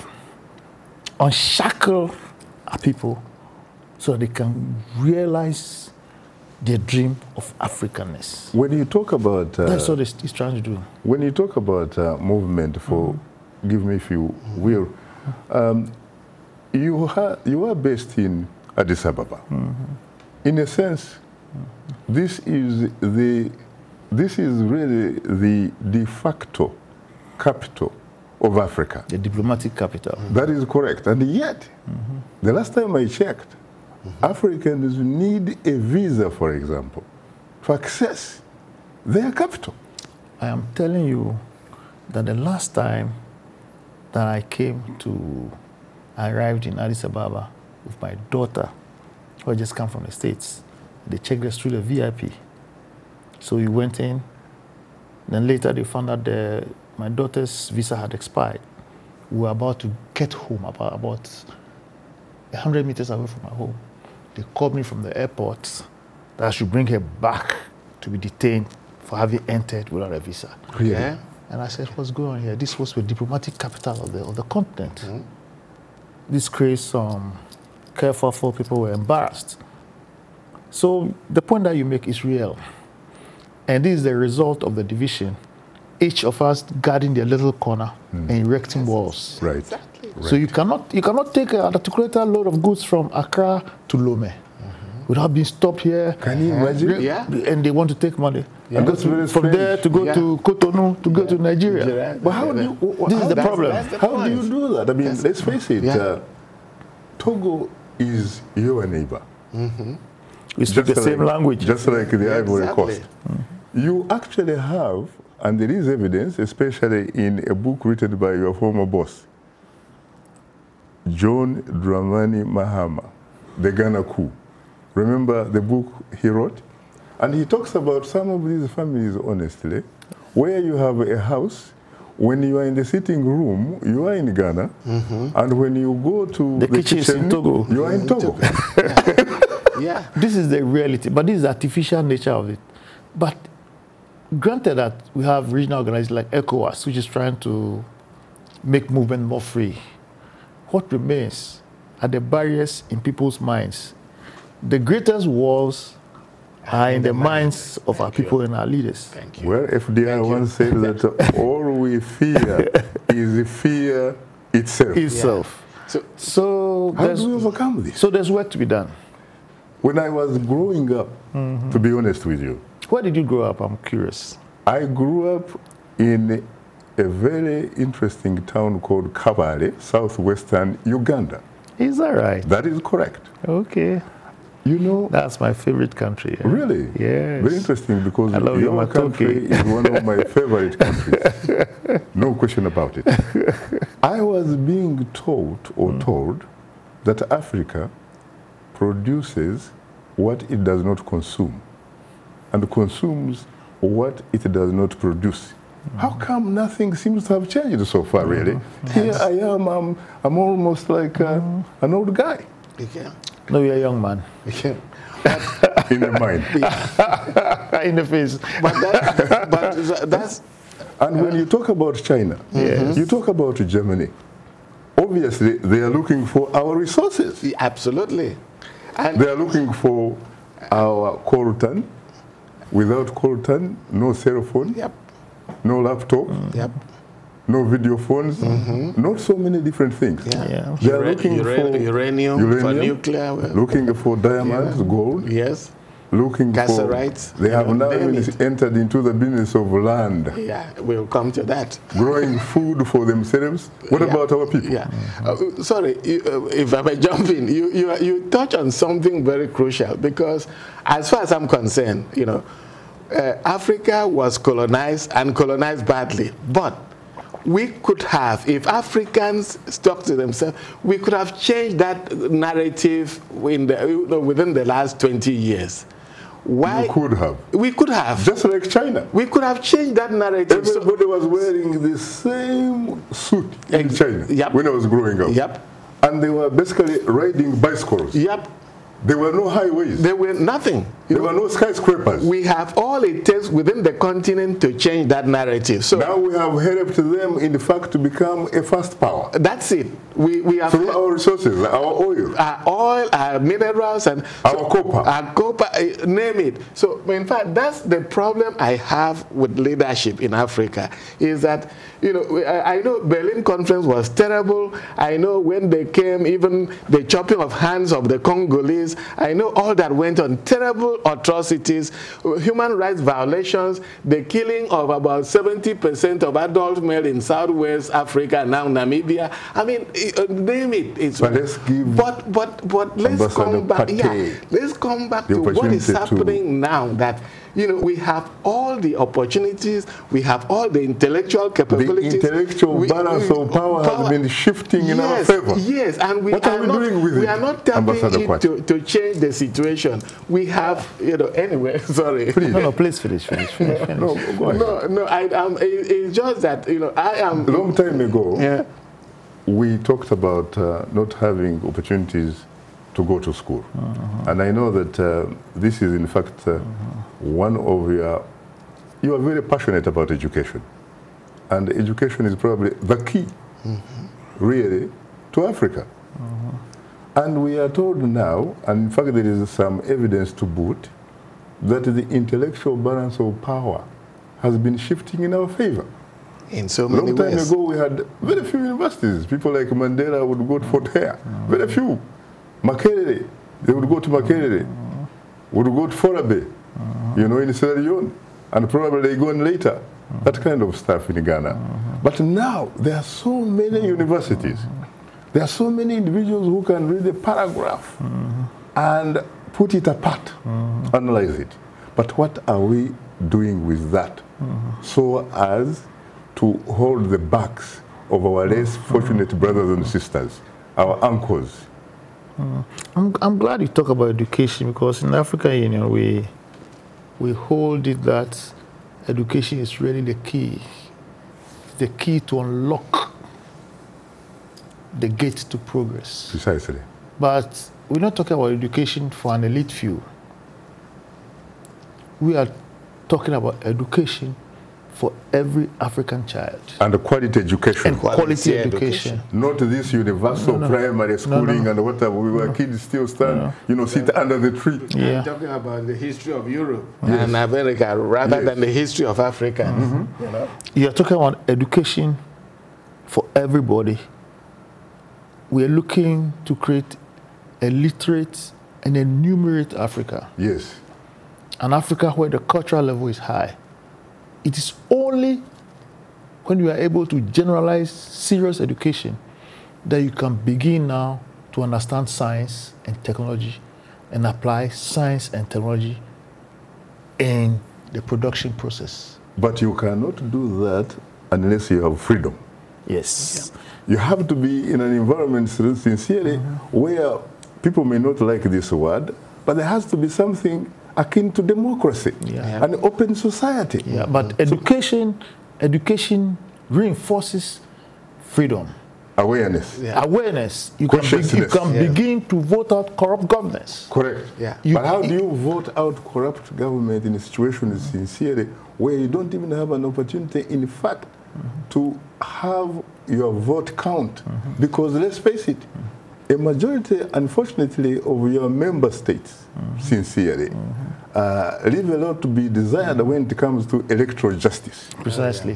unshackle our people so that they can realize their dream of Africanness. When you talk about uh, That's what he's trying to do. when you talk about uh, movement for, give me if you will, um, you ha- you are based in Addis Ababa. In a sense, this is the this is really the de facto capital of Africa. The diplomatic capital. That is correct. And yet, the last time I checked, Africans need a visa, for example, to access their capital. I am telling you that the last time that I came to, I arrived in Addis Ababa with my daughter, who had just come from the States. They checked us through the V I P. So we went in. Then later they found out the, my daughter's visa had expired. We were about to get home, about, about one hundred meters away from my home. They called me from the airport that I should bring her back to be detained for having entered without a visa. Yeah. And I said, what's going on here? This was the diplomatic capital of the, of the continent. This creates some careful people were embarrassed. So the point that you make is real. And this is the result of the division. Each of us guarding their little corner and erecting walls. Right. Exactly. So you cannot you cannot take an articulated load of goods from Accra to Lome without being stopped here. Can you imagine? Yeah. And they want to take money. And that's very From strange. there to go Yeah. to Cotonou to go to Nigeria. Nigeria. But how do you, wh- This is how the do- problem. That's the How point. do you do that? I mean, That's- let's face it. Yeah. Uh, Togo is your neighbor. We speak the same like, language. Just like the Ivory Exactly. Coast. You actually have, and there is evidence, especially in a book written by your former boss, John Dramani Mahama, The Ghana Coup. Remember the book he wrote? And he talks about some of these families, honestly, where you have a house, when you are in the sitting room, you are in Ghana, and when you go to The kitchen is in Togo. you are in Togo. Yeah. This is the reality, but this is the artificial nature of it. But granted that we have regional organizations like ECOWAS, which is trying to make movement more free, what remains are the barriers in people's minds. The greatest walls are in the minds of our people and our leaders. Thank you. Well, F D R once said that uh, all we fear is fear itself. Itself. So, So How there's, do we overcome this? so there's work to be done. When I was growing up, to be honest with you, Where did you grow up? I'm curious. I grew up in a very interesting town called Kabale, southwestern Uganda. Is that right? That is correct. Okay. You know, That's my favorite country. eh? really? Yes. Very interesting because I love your your country matoke. is one of my favorite countries. No question about it. I was being taught or told that Africa produces what it does not consume and consumes what it does not produce. How come nothing seems to have changed so far, really? Here I am, I'm, I'm almost like uh, an old guy yeah. No, you're a young man. Yeah. in the mind. In the face. But, that, but that's And when you talk about China, Yes. you talk about Germany, obviously they are looking for our resources. absolutely. And They are looking for our coltan. Without coltan, no cell phone, yep, no laptop, yep. no video phones, Mm-hmm. not so many different things. Yeah. Yeah. They are Ura- looking ura- for uranium, for nuclear. looking for diamonds, gold, Yes. looking Casserites, for. They you have know, now name even it. entered into the business of land, Yeah, we'll come to that. growing food for themselves. What Yeah. about our people? Yeah. Uh, sorry, you, uh, if I may jump in, you, you, you touch on something very crucial because as far as I'm concerned, you know, uh, Africa was colonized and colonized badly. But we could have, if Africans stuck to themselves, we could have changed that narrative in the, you know, within the last twenty years. Why? You could have. We could have. Just like China. We could have changed that narrative. So- Everybody was wearing the same suit in Ex- China yep. when I was growing up. Yep. And they were basically riding bicycles. Yep. There were no highways. There were nothing. You There know, were no skyscrapers. we have all it takes within the continent to change that narrative. So Now we have helped them, in fact, to become a fast power that's it. We, we have through our resources, our oil. our oil, our minerals, and Our copper. Our copper, eh, name it. So, in fact, that's the problem I have with leadership in Africa, is that, you know, I, I know Berlin Conference was terrible. I know when they came, even the chopping of hands of the Congolese, I know all that went on, terrible atrocities, human rights violations, the killing of about seventy percent of adult male in Southwest Africa, now Namibia. I mean, uh, name it. It's, But let's give but but but let's Ambassador come back. Yeah, Partey let's come back the to what is opportunity to- happening now. That, you know, we have all the opportunities, we have all the intellectual The capabilities. intellectual We- balance of power, has been shifting in our yes, favor. Yes, and we What are, are we not, doing with we it, are not tapping Ambassador it Partey? to, to change the situation. We have, you know, anyway, sorry. Please. No, no, please finish, finish, finish, finish. No, go ahead. No, no, I, um, it, it's just that, you know, I am. A long time ago, Yeah. we talked about uh, not having opportunities to go to school. And I know that uh, this is, in fact, uh, one of your, you are very passionate about education. And education is probably the key, really, to Africa. And we are told now, and in fact there is some evidence to boot, that the intellectual balance of power has been shifting in our favor. In so many Long time ways. ago, we had very few universities. People like Mandela would go to Fort Hare. Very few. Makerere, they would go to Makerere. Would go to Forabe, you know, in Sierra Leone. And probably they go on later. That kind of stuff in Ghana. But now, there are so many universities. There are so many individuals who can read a paragraph and put it apart, analyze it. But what are we doing with that so as to hold the backs of our less fortunate brothers and sisters, our uncles? I'm, I'm glad you talk about education, because in the African Union we we hold it that education is really the key, the key to unlock the gate to progress. Precisely. But we're not talking about education for an elite few. We are talking about education for every African child. And the quality education. And quality, Quality education. Not this universal primary schooling and whatever. We were kids still stand, you know, sit under the tree. Yeah. I'm talking about the history of Europe and America rather Yes. than the history of Africans. You know? You're talking about education for everybody. We're looking to create a literate and a numerate Africa. Yes. An Africa where the cultural level is high. It is only when you are able to generalize serious education that you can begin now to understand science and technology and apply science and technology in the production process. But you cannot do that unless you have freedom. Yes. You have to be in an environment, sincerely, where people may not like this word, but there has to be something akin to democracy, Yeah. an open society. Yeah, but education, education reinforces freedom, Awareness. Yeah. awareness. You can, be, you Consciousness. can Yeah. begin to vote out corrupt governance. Correct. Yeah. You- but how do you vote out corrupt government in a situation sincerely where you don't even have an opportunity, in fact, to have your vote count? Because let's face it, a majority, unfortunately, of your member states, sincerely, uh, leave a lot to be desired when it comes to electoral justice. Precisely.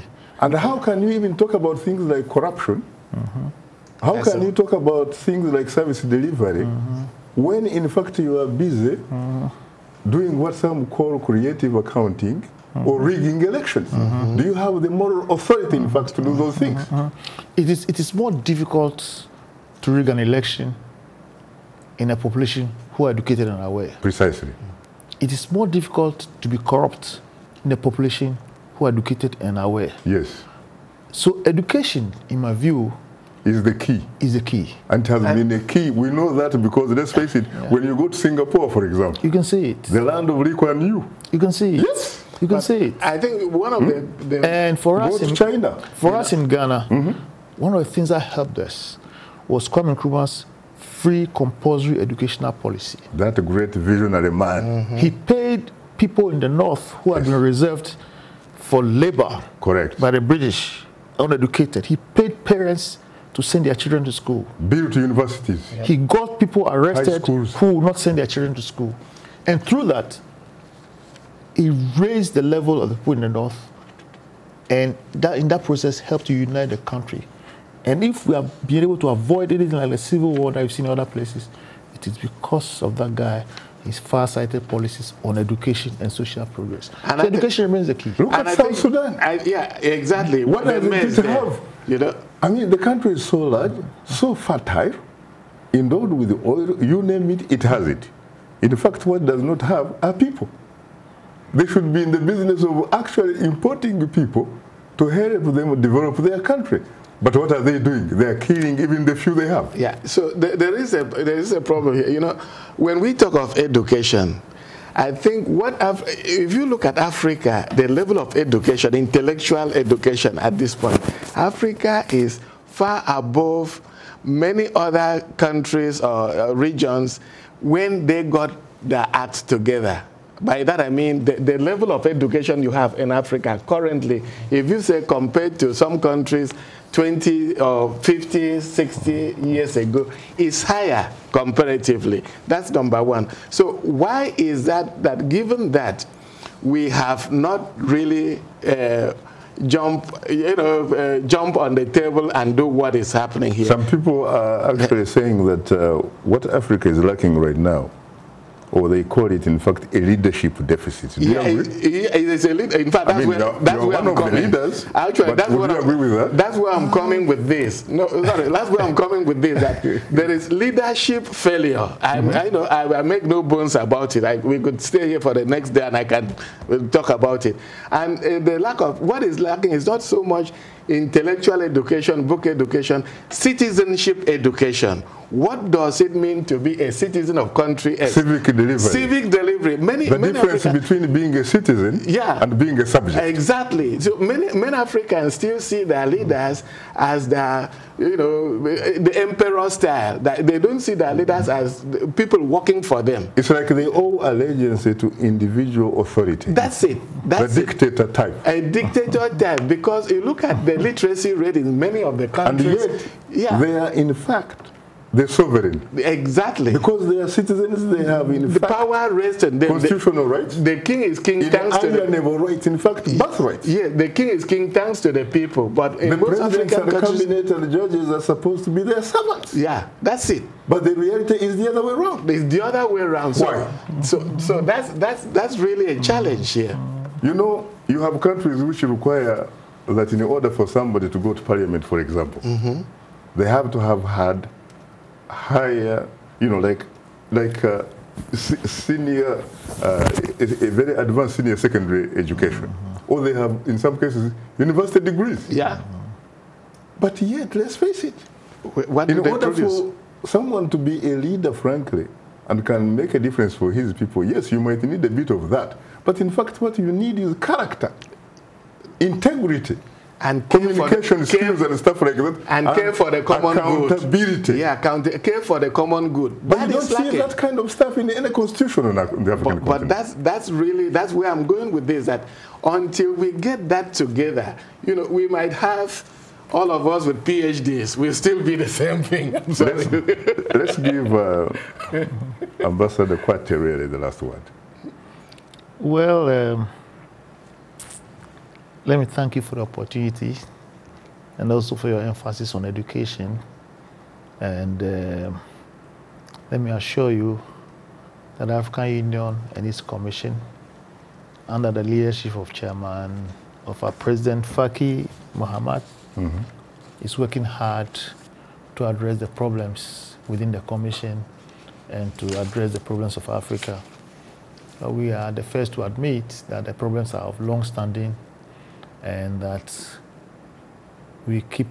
And how can you even talk about things like corruption? Mm-hmm. How Yes, can sir. you talk about things like service delivery Mm-hmm. when in fact you are busy Mm-hmm. doing what some call creative accounting or rigging elections? Mm-hmm. Do you have the moral authority in fact to do those things? It is, it is more difficult to rig an election in a population who are educated and aware. Precisely. It is more difficult to be corrupt in a population who are educated and aware. Yes. So education, in my view, Is the key. is the key. And it has been a key. We know that because, let's face it, when you go to Singapore, for example, You can see it. the land of Lee Kuan Yew, You can see it. Yes. You can see it. I think one of the, the And for go us to in China. For us in Ghana, one of the things that helped us was Kwame Nkrumah's free compulsory educational policy. That great visionary man. He paid people in the north who had been reserved for labor Correct. by the British, uneducated. He paid parents to send their children to school. Built universities. He got people arrested schools. who would not send their children to school. And through that, he raised the level of the people in the north, and that in that process helped to unite the country. And if we have been able to avoid anything like the civil war that we've seen in other places, it is because of that guy, his far-sighted policies on education and social progress. And so I thi- education remains the key. Look and at I South think- Sudan. I, yeah, exactly. What the does it mess need to there, have? You know, I mean, the country is so large, so fertile, endowed with oil, you name it, it has it. In fact, what it does not have are people. They should be in the business of actually importing people to help them develop their country. But what are they doing? They are killing even the few they have. yeah. So th- there is a there is a problem here. You know, when we talk of education, I think what Af- if you look at Africa, the level of education, intellectual education at this point, Africa is far above many other countries or uh, regions when they got their acts together. By that I mean the, the level of education you have in Africa currently, if you say compared to some countries twenty or fifty, sixty years ago, is higher comparatively. That's number one. So why is that, that given that we have not really uh, jump, you know, uh, jump on the table and do what is happening here? Some people are actually saying that uh, what Africa is lacking right now, or they call it, in fact, a leadership deficit. Do you Yeah, agree? it- it is a lead- in fact, I that's mean, where, you're- that's you're where one I'm of the coming. leaders, Actually, but that's would what you I'm, agree with that? That's where I'm coming with this. No, sorry, that's where I'm coming with this. That there is leadership failure. I, I know. I, I make no bones about it. I, we could stay here for the next day and I can uh, talk about it. And uh, the lack of what is lacking is not so much intellectual education, book education, citizenship education. What does it mean to be a citizen of country X? Civic delivery. Civic delivery. Many, The many difference African- between being a citizen Yeah. and being a subject. Exactly. So many, many Africans still see their leaders as the, you know, the emperor style. That they don't see their leaders as the people working for them. It's like they owe allegiance to individual authority. That's it. That's the it. dictator type. A dictator type, because you look at the literacy rate in many of the And countries. yet, yeah, they are in fact the sovereign. exactly. Because they are citizens, they have in the fact power rests on them. constitutional rights. The, the king is king thanks to the, Inalienable rights, in fact, birthrights. yeah, the king is king thanks to the people. But in The most presidents African and the countries, cabinet and the judges are supposed to be their servants. yeah, that's it. But the reality is the other way around. It's the other way around. So, Why? so, so that's that's that's really a challenge here. You know, you have countries which require that in order for somebody to go to parliament, for example, they have to have had higher, you know, like like uh, se- senior, uh, a, a very advanced senior secondary education. Or they have, in some cases, university degrees. Yeah. But yet, let's face it, Wh- What in do they order produce? for someone to be a leader, frankly, and can make a difference for his people, yes, you might need a bit of that. But in fact, what you need is character, integrity, And care for the- communication care- skills and stuff like that. and care for the common good. accountability. Yeah, account- care for the common good. But That you don't is see lacking. that kind of stuff in any constitution in the African But, but continent. that's that's really that's where I'm going with this. That until we get that together, you know, we might have all of us with PhDs. We'll still be the same thing. I'm sorry. Let's, let's give uh, Ambassador Kwaterere the last word. Well, um, let me thank you for the opportunity and also for your emphasis on education. And uh, let me assure you that the African Union and its Commission, under the leadership of Chairman of our President Faki Mahamat, mm-hmm. is working hard to address the problems within the Commission and to address the problems of Africa. Uh, we are the first to admit that the problems are of long standing and that we keep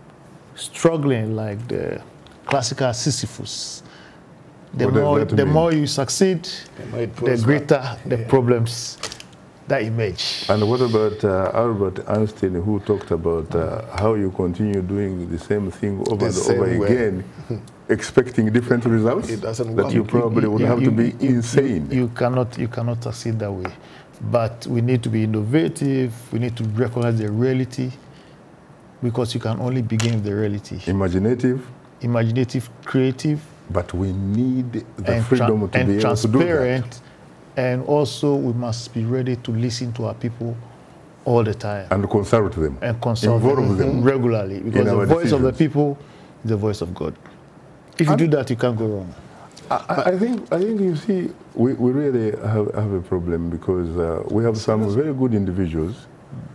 struggling like the classical Sisyphus. The, more, the more you succeed, the greater the yeah. problems that emerge. And what about uh, Albert Einstein, who talked about uh, how you continue doing the same thing over the and over way. again, expecting different results? It doesn't that work. you probably you, would you, have you, to be you, insane. You, you cannot, you cannot succeed that way. But we need to be innovative. We need to recognize the reality, because you can only begin with the reality. Imaginative. Imaginative, creative. But we need the freedom to be able to do that. And also, we must be ready to listen to our people all the time. And consult them. And consult Involve them, them regularly. Because the voice decisions. of the people is the voice of God. If you and do that, you can't go wrong. I, I think, I think you see, we, we really have, have a problem, because uh, we have some very good individuals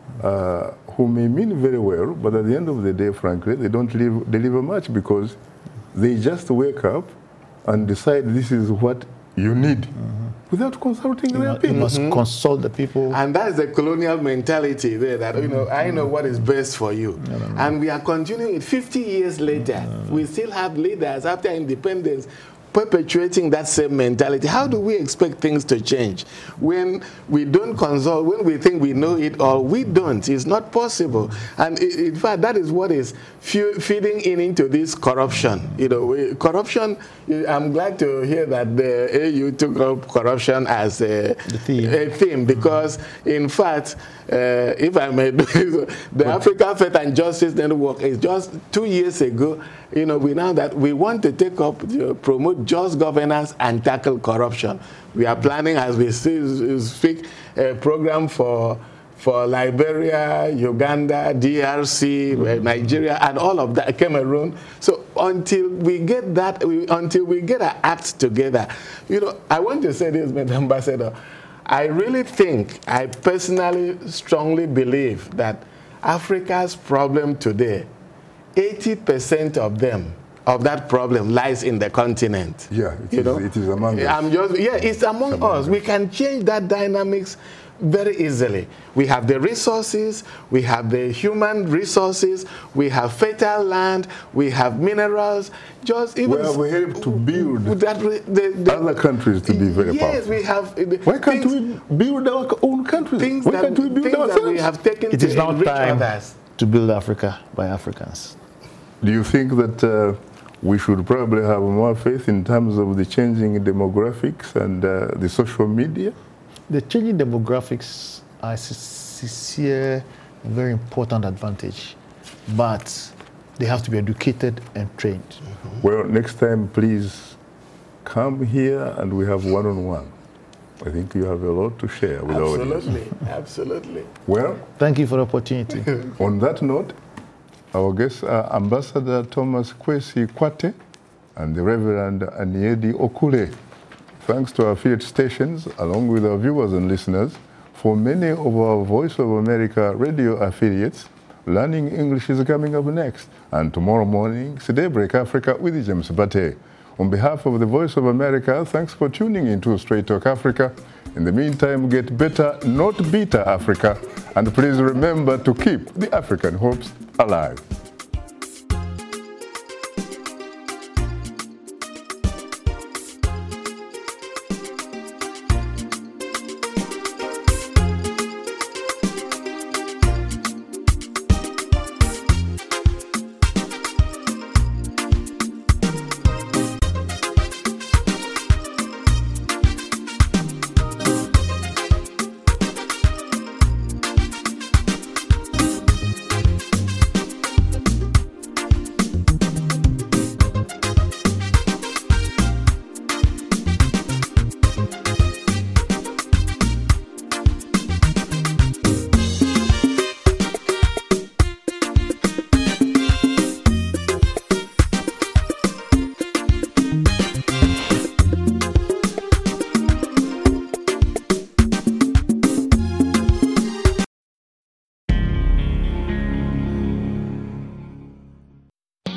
uh, who may mean very well, but at the end of the day, frankly, they don't live, deliver much, because they just wake up and decide this is what you need, mm-hmm. without consulting you their must, people. You must mm-hmm. consult the people. And that is the colonial mentality there, that, you know, mm-hmm. I know what is best for you. No, no, no. And we are continuing it fifty years later. Mm-hmm. We still have leaders after independence perpetuating that same mentality. How do we expect things to change when we don't consult, when we think we know it all? We don't. It's not possible. And in fact, that is what is feeding in into this corruption. You know, corruption, I'm glad to hear that the A U took up corruption as a, the theme. a theme, because in fact, uh, if I may do it, the Africa Faith and Justice Network is just two years ago, you know, we know that we want to take up, uh, promote just governance and tackle corruption. We are planning, as we speak, a program for for Liberia, Uganda, D R C, Nigeria, and all of that, Cameroon. So until we get that, we, until we get our act together, you know, I want to say this, Mister Ambassador, I really think, I personally strongly believe that Africa's problem today, eighty percent of them, of that problem lies in the continent. Yeah, it, you is, know? it is among us. I'm just, yeah, it's among, among us. us. We can change that dynamics very easily. We have the resources, we have the human resources, we have fertile land, we have minerals. Just even well, we help to build that, the, the, other countries to be very yes, powerful. Yes, we have. The, Why can't things, we build our own countries? Things Why that, can't we build things ourselves? That we have taken it to is now time others. to build Africa by Africans. Do you think that uh, we should probably have more faith in terms of the changing demographics and uh, the social media? The changing demographics are a sincere and very important advantage, but they have to be educated and trained. Mm-hmm. Well, next time, please come here and we have one-on-one. I think you have a lot to share with our audience. Absolutely, absolutely. Well, thank you for the opportunity. On that note, our guests are Ambassador Thomas Kwesi Kwate and the Reverend Aniedi Okule. Thanks to our affiliate stations, along with our viewers and listeners, for many of our Voice of America radio affiliates, Learning English is coming up next. And tomorrow morning, Daybreak Africa with James Bate. On behalf of the Voice of America, thanks for tuning into Straight Talk Africa. In the meantime, get better, not bitter Africa. And please remember to keep the African hopes alive.